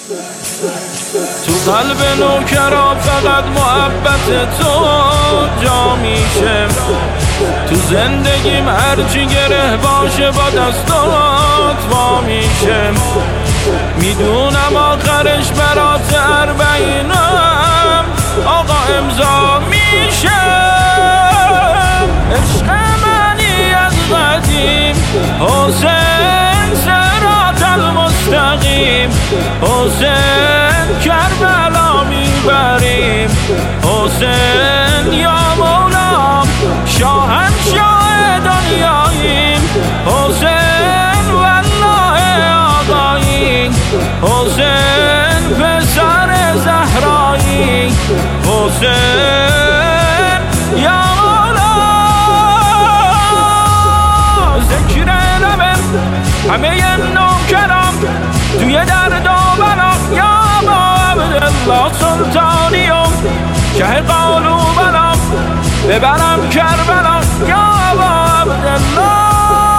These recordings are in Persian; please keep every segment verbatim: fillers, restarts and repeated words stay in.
تو قلب نوکرا فقط محبت تو جا میشه، تو زندگیم هرچی گره باشه با دستات وا میشه. میدونم آخرش برات اربعینم آقا امضا میشه. عشق منی از قدیم حسین صراط المستقیم، حسین کربلا میبریم، حسین یا مولام شاهنشاه دنیاییم، حسین والله آقاییم، حسین پسر زهرایی، حسین یا مولا. ذکر لبم همه نوکرام توی درد و بلا، یا با عبدالله سلطانیم که قالوبم ببرم کربلا، یا با عبدالله.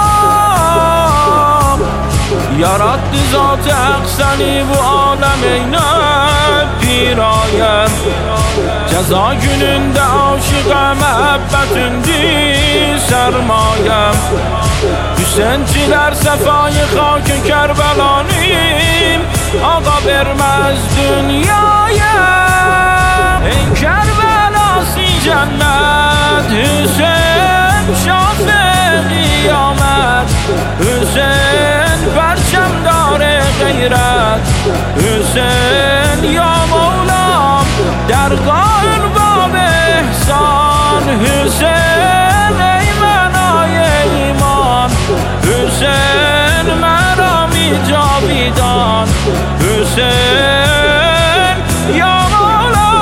یا رد ذات اقسنی bu alemine pirayem, ceza gününde aşığa muhabbetindir sermayem. Hüseyinçiler sefayı hakı Kerbelanıyım, ağa vermez dünyaya. Ey Kerbelası cennet, Hüseyin şafi kıyamet, Hüseyin perçemdar gayret, Hüseyin ya Mevlam dergahın bab ihsan, Hüseyin ey menay iman, Hüseyin merami cavidan, Hüseyin ya Mevlam.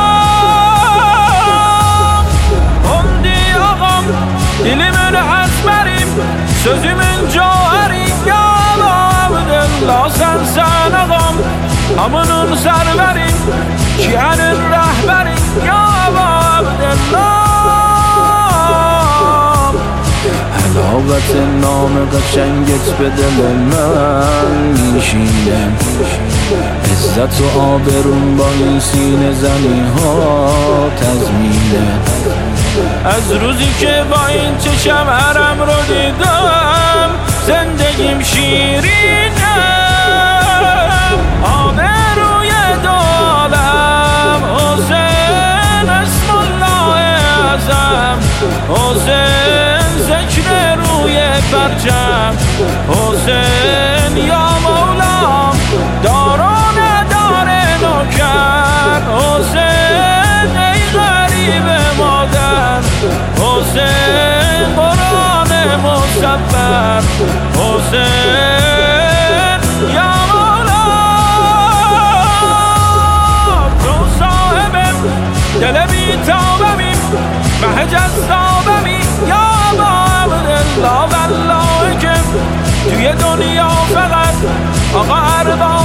Ondi ağam dilimin ezberim, sözümün cauheri, ya Abdullah sen sen ağam hamının serveri, şiirin rehberi, ya Abdullah. حلاوت نام قشنگت به دل من میشینه، عزت و آبرون با این سینه زنی ها تضمینه. از روزی که با این چشم حرم رو دیدم زندگیم شیرینه، آبروی دو عالم حسین اسم الله اعظم، حسین ذکر روی پرچم، حسین یا مولام داران دار نوکر، حسین ای غریب مادر، حسین قرآن مصور، حسین یا مولا. تو صاحبم دل بیتابمی مه جذابمی، یا با عبدالله والله که توی دنیا فقط آقا ارباب